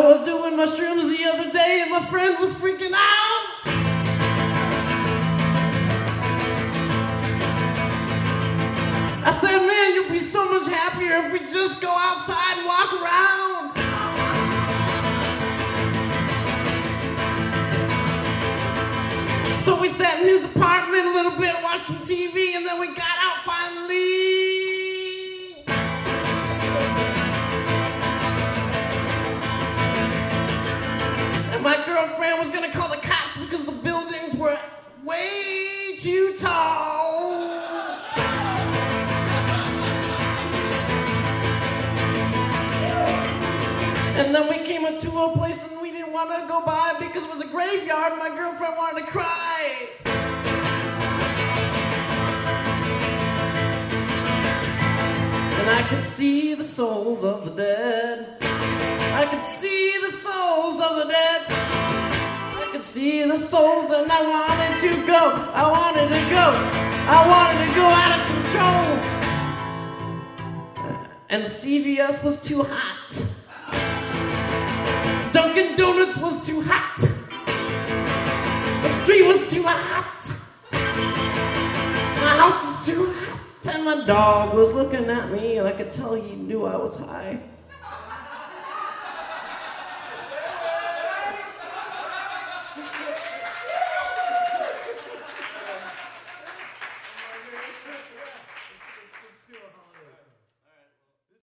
was doing mushrooms the other day and my friend was freaking out. I said, man, you'll be so much happier if we just go outside and walk around. So we sat in his apartment a little bit, watched some TV, and then we got out finally. And my girlfriend was gonna call the cops because the buildings were way too tall. And then we came up to a place and we didn't want to go by because it was a graveyard and my girlfriend wanted to cry. And I could see the souls of the dead. I could see the souls of the dead. I could see the souls and I wanted to go. I wanted to go. I wanted to go out of control. And CVS was too hot. Dunkin' Donuts was too hot. The street was too hot. My house was too hot. And my dog was looking at me and I could tell he knew I was high.